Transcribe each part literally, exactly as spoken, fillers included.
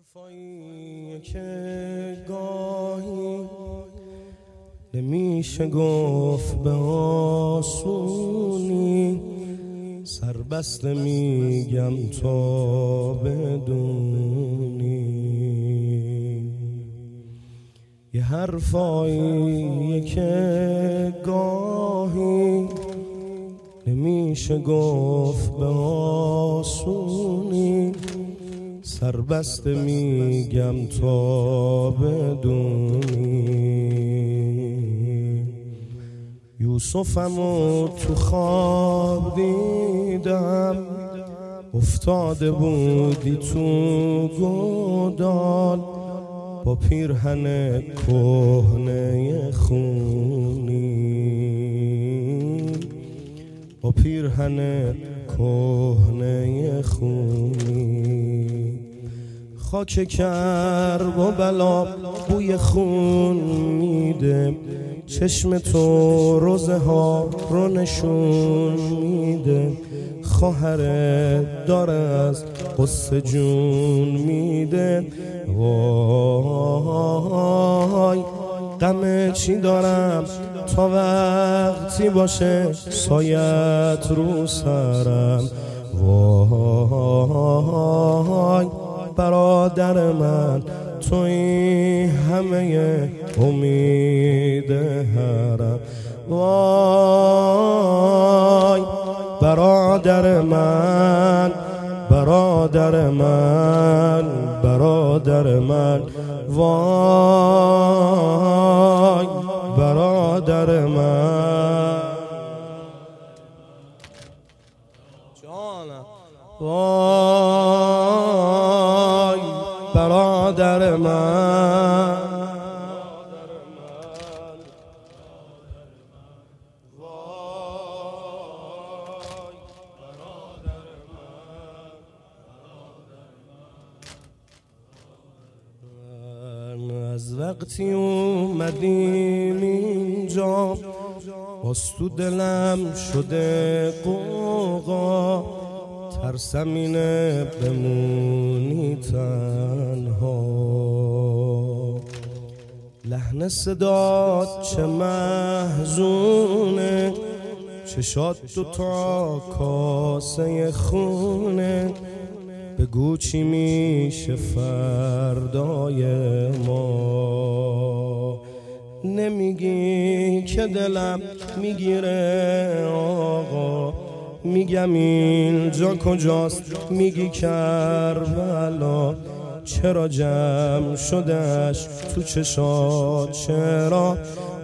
حرفایی که گاهی نمیشه گفت به آسونی، سربسته میگم تا بدونی. یه حرفایی که گاهی نمیشه گفت به آسونی، سربسته میگم تا بدونی. یوسفمو تو خواب دیدم، افتاده بودی تو گودال با پیرهن کهنه خونی، با پیرهن کهنه خونی. خاک کرب و بلا بوی خون میده، چشم تو روزه ها رو نشون میده. خواهرت داره از قصه جون میده. وای غم چی دارم تا وقتی باشه سایت رو سرم. وای برادر من توی همه امید هرم. وای برادر من، برادر من، برادر من. وای برادر من جانم. وای برادر من، از وقتی اومدیم اینجا باز تو دلم شده قوقا، ترسم اینه بمونی تنها. لحن صدات چه محزونه، چشات دوتا کاسه خونه. بگو چی میشه فردای ما، نمیگی که دلم میگیره آقا. میگم اینجا کجاست، میگی کربلا. چرا جمع شدش تو چشات چرا؟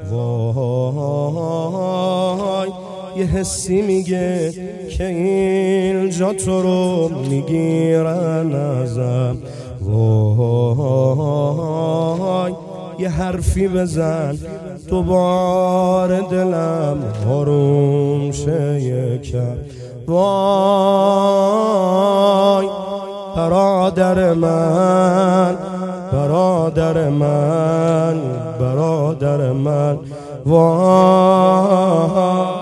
وای یه حسی میگه که اینجا تو رو میگیرن ازم. وای یه حرفی بزن دوباره دلم آروم شه یکم. وای برادر من، برادر من، برادر من. وای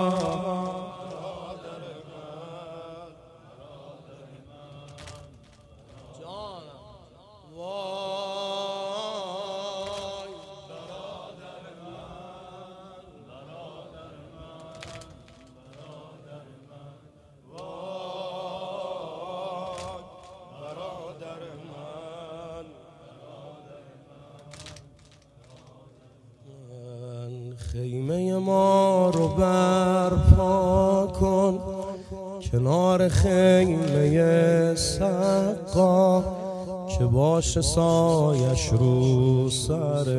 خیمه ما رو برپا کن کنار خیمه سقا، که باشه سایش رو سر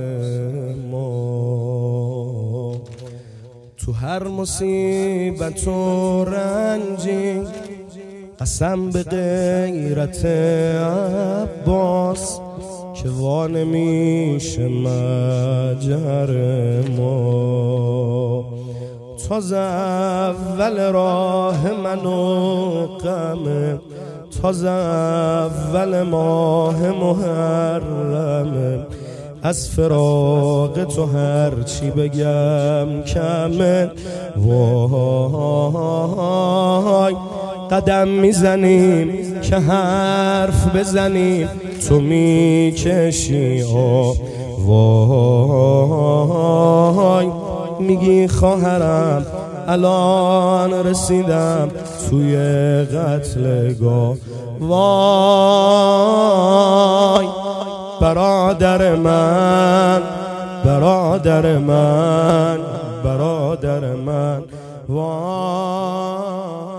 ما. تو هر مصیبت و رنجی قسم به غیرت عباس، که وانه میشه مجر ما. تازه اول راه منو غمه، تازه اول ماه محرمه. از فراق تو هر چی بگم کمه. وای قدم میزنیم که حرف بزنیم، تو میکشی وای. میگی خواهرم الان رسیدم توی قتلگاه، وای برادر من، برادر من، برادر من، وای.